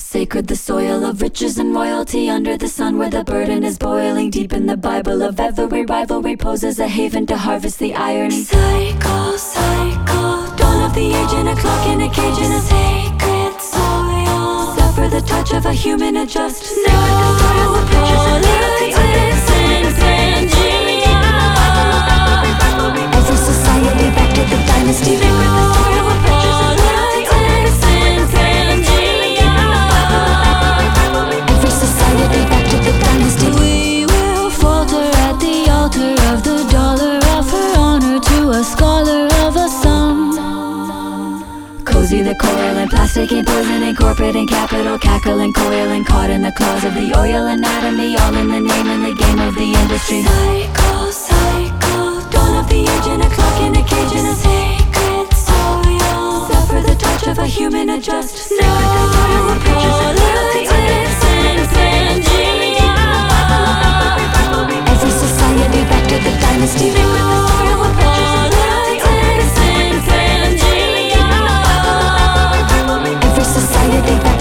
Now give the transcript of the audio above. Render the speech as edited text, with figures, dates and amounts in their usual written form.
Sacred the soil of riches and royalty, under the sun where the burden is boiling. Deep in the Bible of every rivalry poses a haven to harvest the irony. Cycle, cycle, dawn of the age in a clock in a cage in a sacred soil. Suffer the touch of a human adjust. Sacred the soil of riches and royalty, politics and Pangea. Every society back to the dynasty. Sacred the soil of riches and royalty, politics and Pangea. Every society back to the dynasty. We will falter at the altar of the dollar, offer honor to a scholar of a sum. Cozy the coil and plastic and poison and corporate and capital, cackle and coil and caught in the claws of the oil anatomy, all in the name and the game of the industry. Cycle, cycle, dawn of the age in a clock in a cage in a sacred soil. Suffer the touch of a human adjust. Sacred the soil of riches and royalty, politics and Pangea. Every society back to the dynasty. Sacred the soil of riches and royalty, politics and Pangea. Every society back